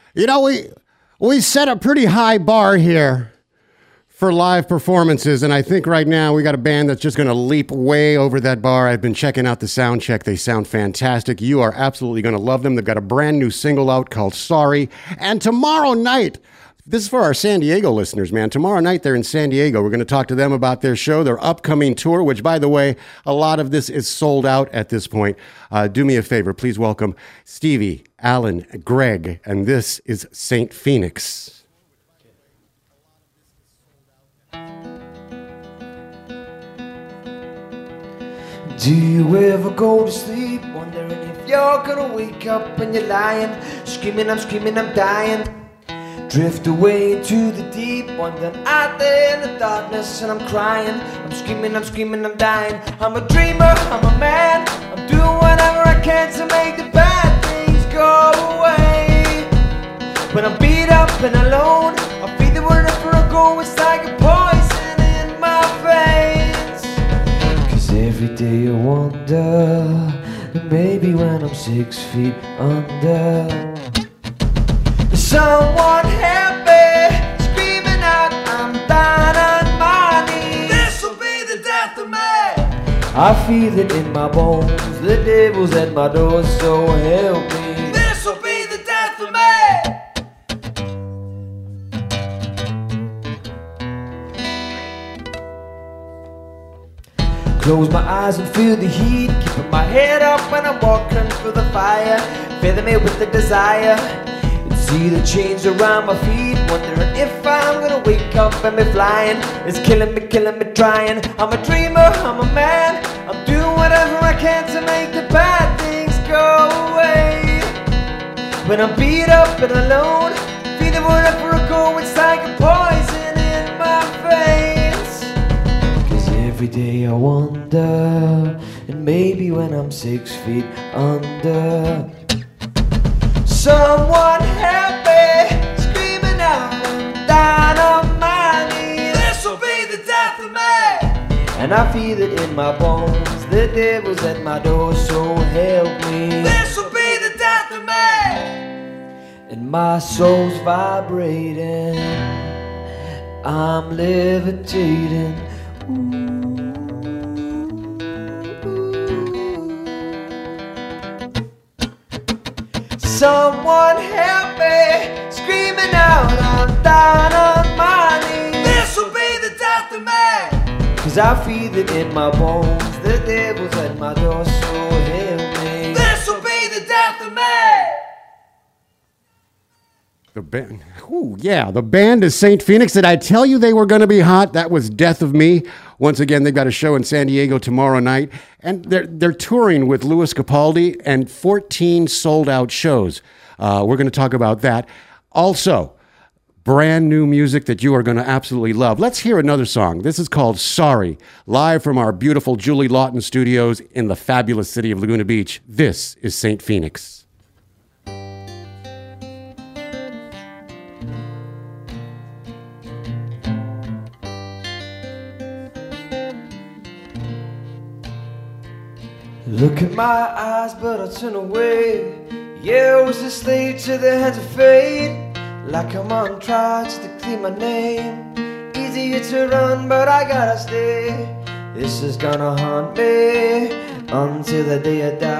You know, we set a pretty high bar here for live performances, and I think right now we got a band that's just going to leap way over that bar. I've been checking out the sound check. They sound fantastic. You are absolutely going to love them. They've got a brand new single out called Sorry. And tomorrow night, this is for our San Diego listeners, man. Tomorrow night they're in San Diego. We're going to talk to them about their show, their upcoming tour, which, by the way, a lot of this is sold out at this point. Do me a favor. Please welcome Stevie, Alan, Greg, and this is Saint Phoenix. Do you ever go to sleep wondering if you're gonna wake up and you're lying, screaming, I'm dying? Drift away into the deep, wondering out there in the darkness, and I'm crying, I'm screaming, I'm dying. I'm a dreamer, I'm a man, I'm doing whatever I can to make the bad things go away. When I'm beat up and alone, I feel the wherever I go, it's like a poison in my veins. Every day I wonder, maybe when I'm 6 feet under, someone help me, screaming out, I'm down on my knees. This'll be the death of me. I feel it in my bones, the devil's at my door, so help me. This'll be the death of me. Close my eyes and feel the heat, keeping my head up when I'm walking through the fire, filling me with the desire, and see the chains around my feet, wondering if I'm gonna wake up and be flying. It's killing me, trying. I'm a dreamer, I'm a man, I'm doing whatever I can to make the bad things go away. When I'm beat up and alone, feeling wherever I go, it's like a poison in my veins. Every day I wonder, and maybe when I'm 6 feet under, someone help me, screaming out, I'm down on my knees. This'll be the death of me. And I feel it in my bones, the devil's at my door, so help me. This'll be the death of me. And my soul's vibrating, I'm levitating. Ooh. Someone help me, screaming out, I'm down on my knees. This'll be the death of me. Cause I feel it in my bones, the devil's at my door, so help me. This'll be the death of me. The band, the band is Saint Phoenix. Did I tell you they were going to be hot? That was Death of Me. Once again, they've got a show in San Diego tomorrow night, and they're touring with Louis Capaldi and 14 sold-out shows. We're going to talk about that. Also, brand new music that you are going to absolutely love. Let's hear another song. This is called Sorry, live from our beautiful Julie Lawton studios in the fabulous city of Laguna Beach. This is Saint Phoenix. Look at my eyes, but I turn away. Yeah, I was a slave to the hands of fate, like I'm on trial just to clean my name. Easier to run, but I gotta stay. This is gonna haunt me until the day I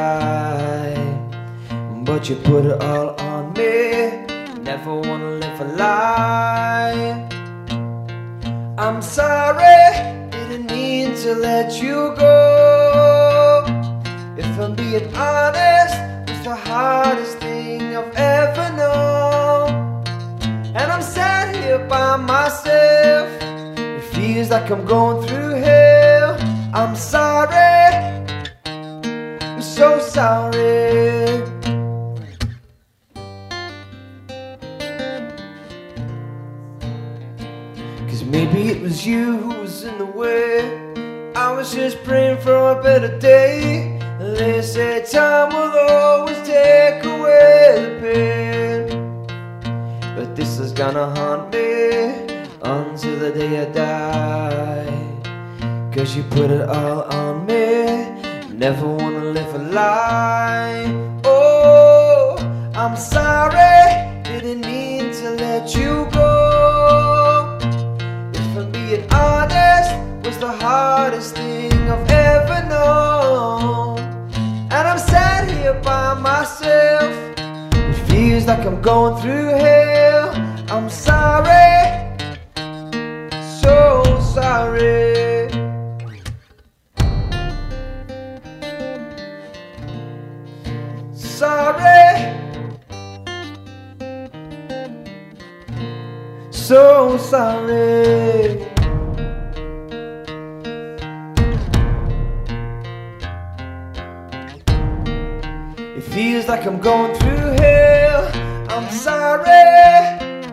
die. But you put it all on me, never wanna live a lie. I'm sorry, didn't mean to let you go. If I'm being honest, it's the hardest thing I've ever known. And I'm sat here by myself, it feels like I'm going through hell. I'm sorry, I'm so sorry. Cause maybe it was you who was in the way. I was just praying for a better day. They say time will always take away the pain, but this is gonna haunt me until the day I die. Cause you put it all on me, never wanna live a lie. Oh, I'm sorry, didn't let you go. If I'm being honest, was the hardest thing I've ever known. And I'm sat here by myself. It feels like I'm going through hell. I'm sorry, so sorry. Sorry, so sorry. It feels like I'm going through hell. I'm sorry.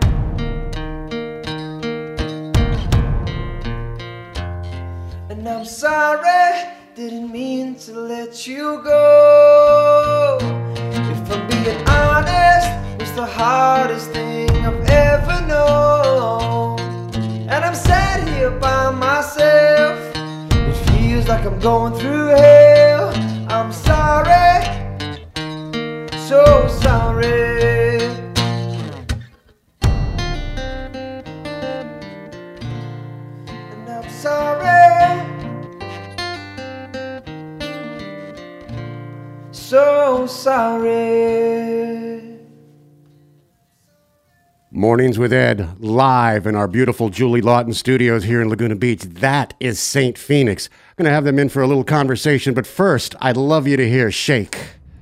And I'm sorry, didn't mean to let you go. If I'm being honest, it's the hardest thing I've ever known. And I'm sat here by myself. It feels like I'm going through hell. I'm sorry, so sorry. And I'm sorry, so sorry. Mornings with Ed, live in our beautiful Julie Lawton studios here in Laguna Beach. That is St. Phoenix. I'm going to have them in for a little conversation, but first, I'd love you to hear Shake.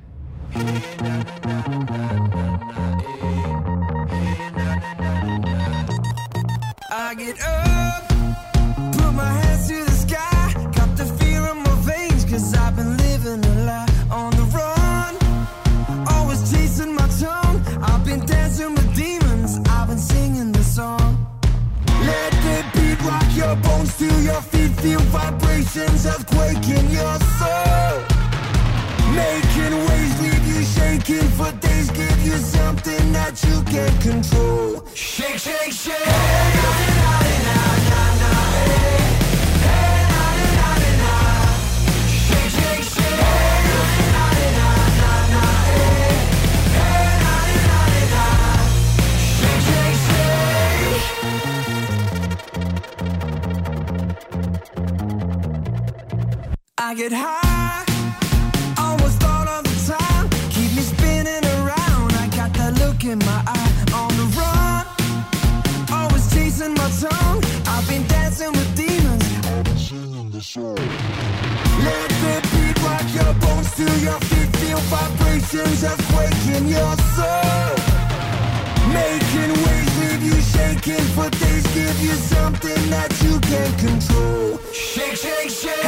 I get up, put my hands to the sky, got the fear in my veins, cause I've been living a lie on the run, always chasing my tongue, I've been dancing with demons, I've been singing the song. Let the beat rock your bones to your feet, feel vibrations, earthquake in your soul. Making waves, leave you shaking for days, give you something that you can't control. Shake, shake, shake. I get high, almost all of the time, keep me spinning around, I got that look in my eye, on the run, always chasing my tongue, I've been dancing with demons, I've been singing the song. Let the beat rock your bones to your feet, feel vibrations, earthquake in your soul. Making waves, leave you shaking for days, give you something that you can't control. Shake, shake, shake.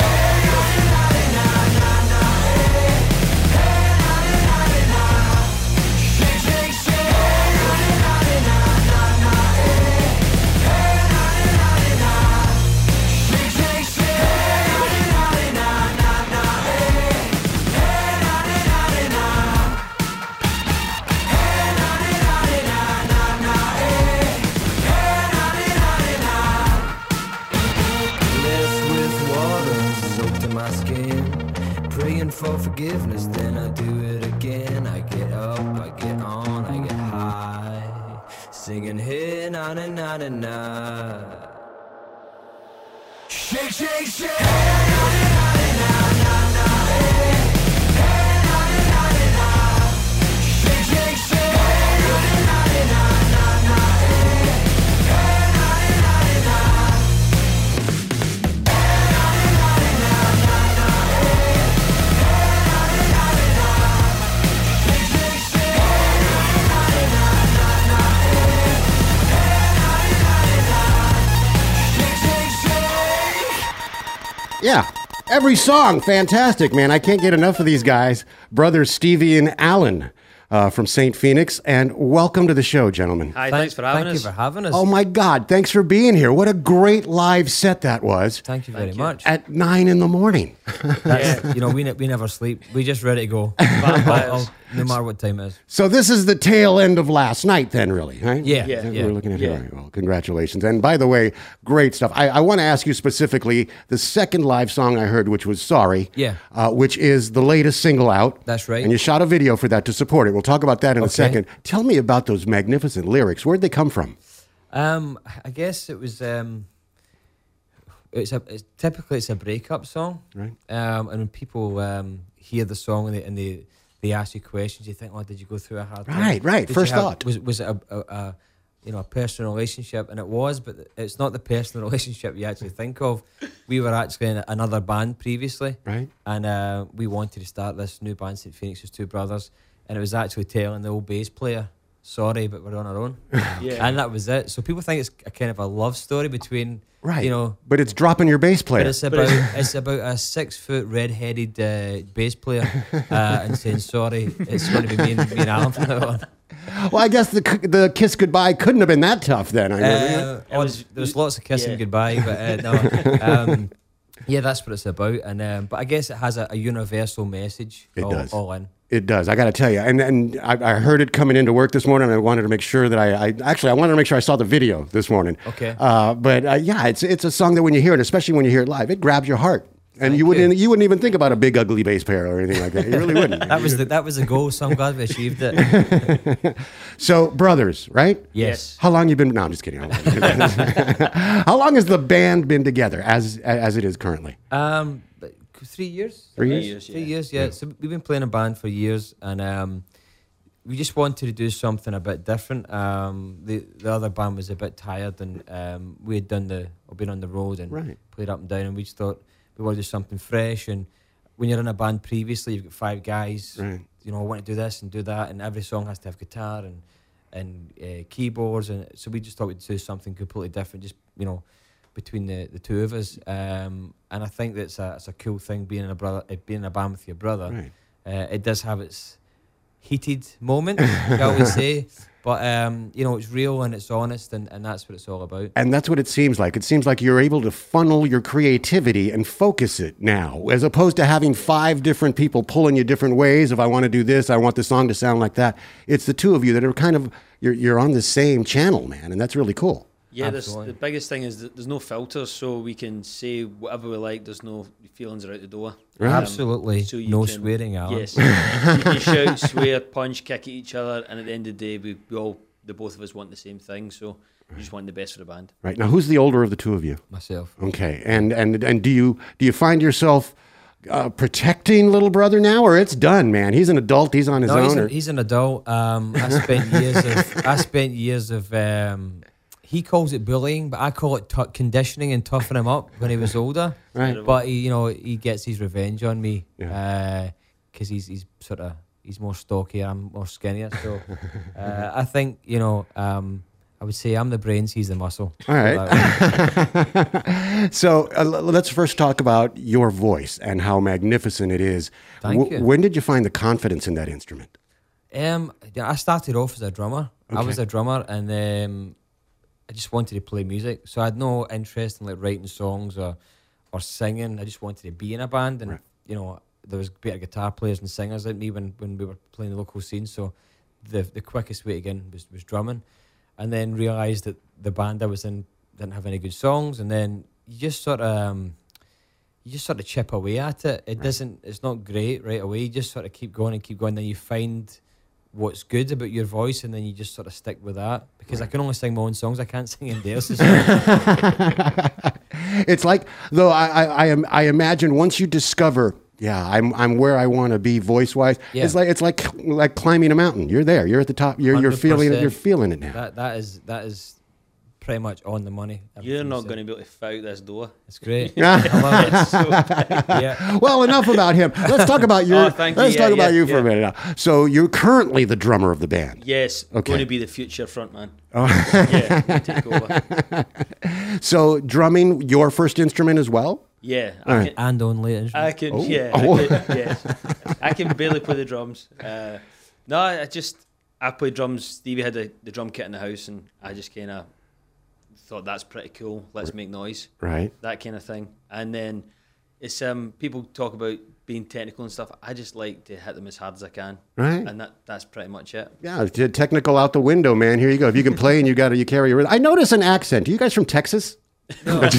For forgiveness, then I do it again. I get up, I get on, I get high, singing hey na na na na na. Shake, shake, shake. Hey, na, na, na, na, hey. Hey, na, na, na, na. Shake, shake, shake. Hey, na, na, na, na, na, hey. Hey, na, na, na, na. Yeah, every song, fantastic, man. I can't get enough of these guys. Brothers Stevie and Alan from St. Phoenix, and welcome to the show, gentlemen. Hi, thanks for having us. Thank you for having us. Oh my God, thanks for being here. What a great live set that was. Thank you very much. At 9 in the morning. That's, you know, we never sleep. We just ready to go. Vampires. no matter what time it is. So this is the tail end of last night, then, really, right? Yeah, Yeah. Is that what yeah. we're looking at Yeah. here. All right, well, congratulations. And by the way, great stuff. I want to ask you specifically the second live song I heard, which was Sorry, Yeah. which is the latest single out. That's right. And you shot a video for that to support it. We'll talk about that in a second. Tell me about those magnificent lyrics. Where'd they come from? I guess it was. Typically it's a breakup song, Right. And when people hear the song and they ask you questions, you think, "Oh, did you go through a hard time?" Right. Did First you have- thought. Was it a personal relationship? And it was, but it's not the personal relationship you actually think of. We were actually in another band previously, Right. and we wanted to start this new band, St. Phoenix's Two Brothers, and it was actually telling the old bass player, "Sorry, but we're on our own," Yeah. and that was it. So people think it's a kind of a love story between, Right. you know. But it's dropping your bass player. But it's about a 6-foot red-headed bass player and saying sorry. It's going to be me and Alan from now on. Well, I guess the kiss goodbye couldn't have been that tough then. There was lots of kissing yeah. goodbye, but no. Yeah, that's what it's about. And but I guess it has a universal message. It does. All in. It does. I got to tell you, and I heard it coming into work this morning. And I wanted to make sure that I wanted to make sure I saw the video this morning. Okay. But yeah, it's a song that when you hear it, especially when you hear it live, it grabs your heart, and Thank you wouldn't even think about a big ugly bass player or anything like that. You really wouldn't. That was the goal. So I'm glad we achieved it. So brothers, right? Yes. How long you been? No, I'm just kidding. How long has the band been together as it is currently? But 3 years. 3 years? years. 3 years, yeah. So we've been playing a band for years, and we just wanted to do something a bit different. The other band was a bit tired, and we had been on the road and Right. played up and down, and we just thought we want to do something fresh. And when you're in a band previously, you've got 5 guys. Right. You know, I want to do this and do that, and every song has to have guitar and keyboards, and so we just thought we'd do something completely different. Just between the two of us, and I think that's it's a cool thing being in a band with your brother. Right. It does have its heated moments, shall we say, but it's real and it's honest, and that's what it's all about. And that's what it seems like. It seems like you're able to funnel your creativity and focus it now, as opposed to having 5 different people pulling you different ways. If I want to do this, I want the song to sound like that. It's the two of you that are kind of, you're on the same channel, man, and that's really cool. Yeah, Absolutely. the biggest thing is that there's no filters, so we can say whatever we like. There's no feelings are out the door. Right. Absolutely, so you no can- swearing, Alan. Yes, you can shout, swear, punch, kick at each other, and at the end of the day, the both of us want the same thing. So we just want the best for the band. Right. Now, who's the older of the two of you? Myself. Okay. And do you find yourself protecting little brother now, or it's done, man? He's an adult. He's on his No, own. he's an adult. I spent years of. He calls it bullying, but I call it conditioning and toughening him up when he was older. Right. But he gets his revenge on me Yeah. because he's more stocky. I'm more skinnier. So I think I would say I'm the brains, he's the muscle. All right. So let's first talk about your voice and how magnificent it is. Thank you. When did you find the confidence in that instrument? I started off as a drummer. I was a drummer, and I just wanted to play music. So I had no interest in writing songs or singing. I just wanted to be in a band, and Right. there was better guitar players and singers like me when we were playing the local scene. So the quickest way to get in was drumming, and then realised that the band I was in didn't have any good songs, and then you just sort of chip away at it. It's not great right away. You just sort of keep going, then you find what's good about your voice, and then you just sort of stick with that, because I can only sing my own songs. I can't sing anybody else's songs. It's like, though, I imagine once you discover, I'm where I want to be voice wise. Yeah. It's like climbing a mountain. You're there. You're at the top. You're feeling it. 100%. You're feeling it now. That is pretty much on the money. You're everything you not said. going to be able to fit out this door. It's great. I love it. Yeah. Well, enough about him. Let's talk about your. Oh, thank you. Let's talk Yeah, about yeah, you for a minute now. So you're currently the drummer of the band. Yes, Okay. going to be the future frontman. Yeah, take over. So drumming, your first instrument as well. Yeah, All right. And only instrument. I can. Oh. Yeah, Oh. yes. I can barely play the drums. No, I played drums. Stevie had the drum kit in the house, and I just kind of thought that's pretty cool. Let's make noise, Right. that kind of thing. And then it's people talk about being technical and stuff. I just like to hit them as hard as I can, Right. and that's pretty much it. Yeah, technical out the window, man. Here you go. If you can play and you carry your. I notice an accent. Are you guys from Texas? No, just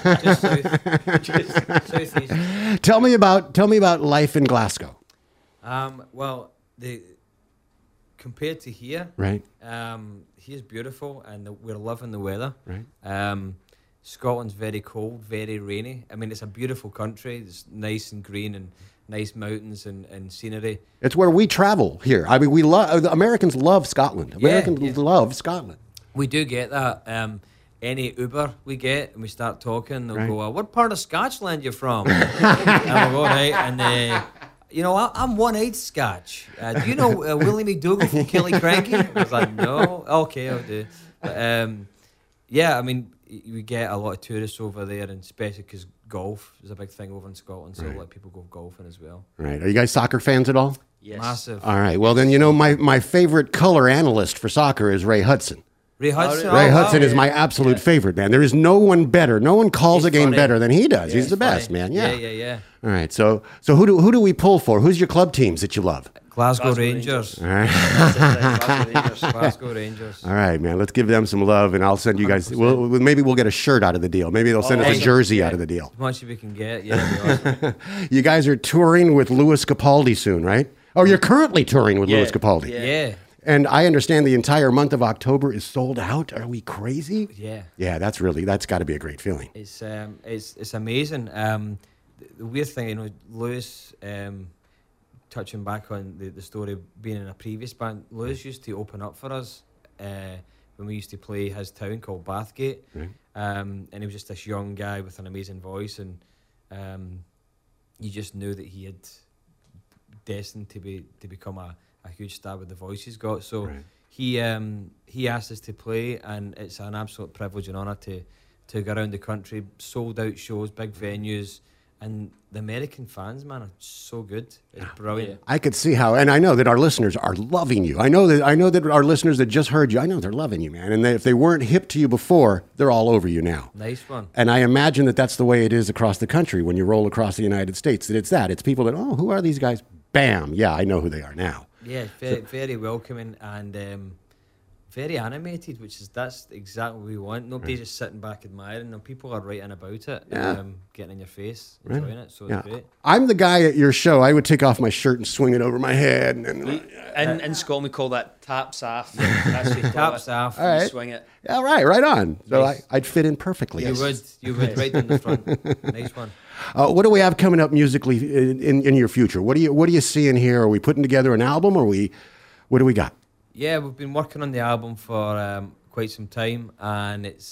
southeast. Tell me about life in Glasgow. Well, compared to here, Right. Here's beautiful, and we're loving the weather. Right. Scotland's very cold, very rainy. I mean, it's a beautiful country. It's nice and green and nice mountains and scenery. It's where we travel here. I mean, the Americans love Scotland. Americans love Scotland. We do get that. Any Uber we get and we start talking, they'll Right. go, "What part of Scotland you from?" And we'll go, "Right." And you know, I'm one-eyed Scotch. Do you know Willie McDougall from Killiecrankie? I was like, "No." Okay, I'll do. But, yeah, I mean, we get a lot of tourists over there, and especially because golf is a big thing over in Scotland, so a lot of people go golfing as well. Right. Are you guys soccer fans at all? Yes. Massive. All right. Well, then, my favorite color analyst for soccer is Ray Hudson. Ray Hudson. Ray oh, Hudson wow. is my absolute favorite, man. There is no one better. No one calls He's a game funny. better than he does. Yeah, He's the best, funny. man. Yeah. Yeah. All right. So who do we pull for? Who's your club teams that you love? Glasgow Glasgow Rangers. All right. Glasgow Rangers. Glasgow Rangers. All right, man. Let's give them some love, and I'll send you guys. Maybe we'll get a shirt out of the deal. Maybe they'll send us a awesome. jersey out of the deal. As much as we can get, yeah. It'd be awesome. You guys are touring with Louis Capaldi soon, right? Oh, you're currently touring with Louis Capaldi. Yeah. And I understand the entire month of October is sold out. Are we crazy? Yeah. Yeah, that's got to be a great feeling. It's amazing. The weird thing, you know, Lewis, touching back on the story of being in a previous band, Lewis used to open up for us when we used to play his town called Bathgate. Right. And he was just this young guy with an amazing voice, and you just knew that he had destined to become a huge star with the voice he's got. So Right. he asked us to play, and it's an absolute privilege and honour to go around the country, sold out shows, big venues, and the American fans, man, are so good. It's brilliant. I could see how, and I know that our listeners are loving you. I know that our listeners that just heard you, I know they're loving you, man. And if they weren't hip to you before, they're all over you now. Nice one. And I imagine that that's the way it is across the country when you roll across the United States. That it's people that, oh, who are these guys? Bam, yeah, I know who they are now. Yeah, very welcoming and very animated, that's exactly what we want. Nobody's just sitting back admiring them. People are writing about it, Yeah. getting in your face, enjoying it. So Yeah. it's great. I'm the guy at your show. I would take off my shirt and swing it over my head. In Scotland, we call that taps off. That's what we call Taps it. off. All right. You swing it. Yeah, right on. So Nice. I'd fit in perfectly. You would right in the front. Nice one. What do we have coming up musically in your future? What are you seeing here? Are we putting together an album, or what do we got? Yeah, we've been working on the album for quite some time, and it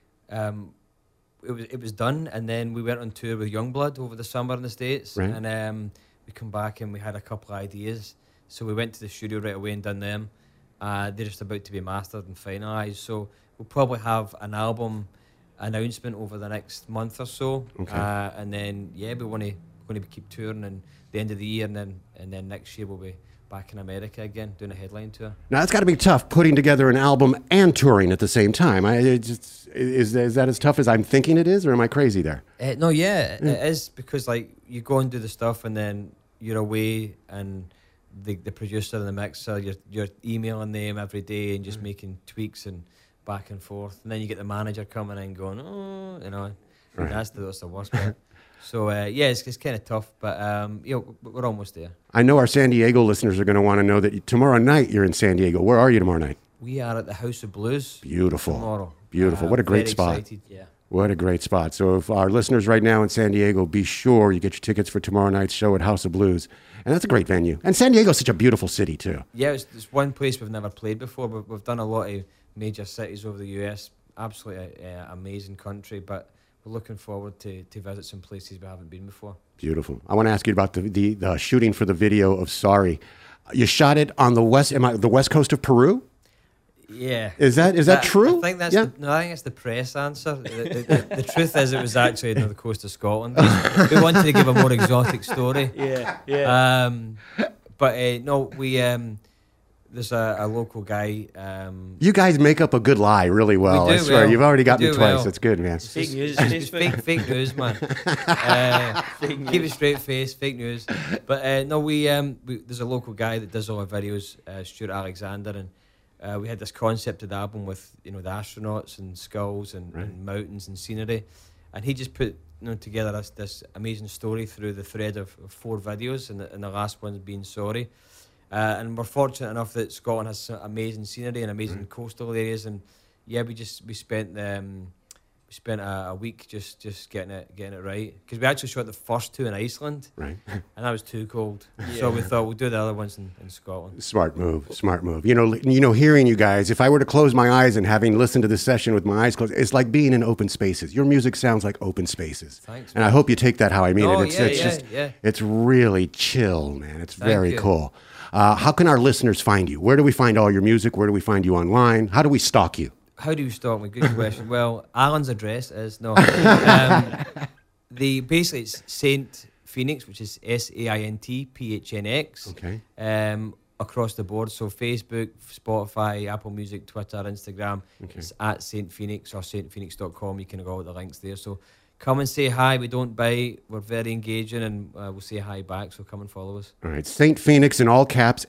was done, and then we went on tour with Youngblood over the summer in the States, Right. and we come back and we had a couple of ideas, so we went to the studio right away and done them. They're just about to be mastered and finalised, so we'll probably have an album announcement over the next month or so, Okay. and then we want to keep touring, and the end of the year, and then next year we'll be back in America again doing a headline tour. Now it's got to be tough putting together an album and touring at the same time. Is that as tough as I'm thinking it is, or am I crazy there? No, it is, because like you go and do the stuff, and then you're away, and the producer and the mixer, you're emailing them every day and just making tweaks and back and forth, and then you get the manager coming in going, oh, you know, Right. that's the worst part. So it's kind of tough, but we're almost there. I know our San Diego listeners are going to want to know that tomorrow night you're in San Diego. Where are you tomorrow night? We are at the House of Blues. Beautiful. Tomorrow. Beautiful. What a great Very spot. excited. Yeah. What a great spot. So if our listeners right now in San Diego, be sure you get your tickets for tomorrow night's show at House of Blues. And that's a great venue. And San Diego's such a beautiful city, too. Yeah, it's one place we've never played before. We've done a lot of major cities over the US. Absolutely amazing country, but we're looking forward to visit some places we haven't been before. Beautiful. I want to ask you about the shooting for the video of Sorry. You shot it on the west coast of Peru? Yeah. Is that true? I think that's Yeah. I think it's the press answer. The truth is, it was actually on the coast of Scotland. We wanted to give a more exotic story. Yeah. But no, we there's a local guy. You guys make up a good lie really well. We I do swear, well. you've already got We me do twice. well. It's good, man. Fake news. It's fake news, man. Keep it straight face, fake news. But no, we there's a local guy that does all our videos, Stuart Alexander, and we had this concept of the album with the astronauts and skulls and mountains and scenery, and he just put together this amazing story through the thread of 4 videos, and the last one being Sorry. And we're fortunate enough that Scotland has some amazing scenery and amazing coastal areas, and yeah, we spent a week just getting it right, because we actually shot the first 2 in Iceland, Right. and that was too cold. So we thought we'll do the other ones in Scotland. Smart move. Hearing you guys, if I were to close my eyes and having listened to this session with my eyes closed, it's like being in open spaces. Your music sounds like open spaces. Thanks, And I hope you take that how I mean No, it. It's yeah. it's really chill, man. It's very you. cool. How can our listeners find you? Where do we find all your music? Where do we find you online? How do we stalk you? How do you start me? Good question. Well, Alan's address is no. Basically it's Saint Phoenix, which is SAINTPHNX. Okay. Across the board, so Facebook, Spotify, Apple Music, Twitter, Instagram. It's at Saint Phoenix or saintphoenix.com. You can go with the links there. So come and say hi. We don't bite. We're very engaging, and we'll say hi back. So come and follow us. All right. Saint Phoenix in all caps,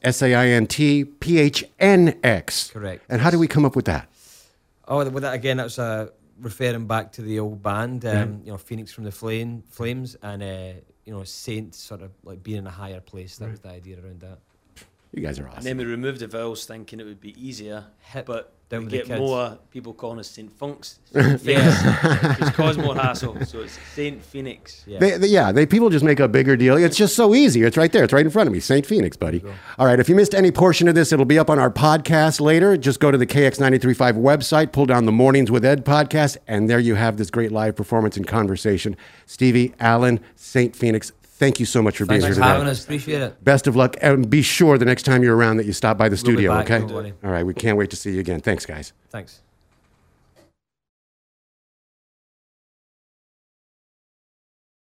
SAINTPHNX. Correct. And how do we come up with that? Oh, with that again, that's referring back to the old band, Phoenix from the Flames, and Saint sort of like being in a higher place. That was the idea around that. You guys are And awesome. then we removed the vowels, thinking it would be easier, Hip, but down we with the get kids. more people calling us Saint Funks, which cause more hassle. So it's Saint Phoenix. Yeah. People just make a bigger deal. It's just so easy. It's right there. It's right in front of me. Saint Phoenix, buddy. All right. If you missed any portion of this, it'll be up on our podcast later. Just go to the KX935 website, pull down the Mornings with Ed podcast, and there you have this great live performance and conversation. Stevie, Alan, Saint Phoenix, thank you so much for being Thanks here for today. having us. Appreciate it. Best of luck, and be sure the next time you're around that you stop by the We'll be studio, back, okay? don't worry. All right. We can't wait to see you again. Thanks, guys. Thanks.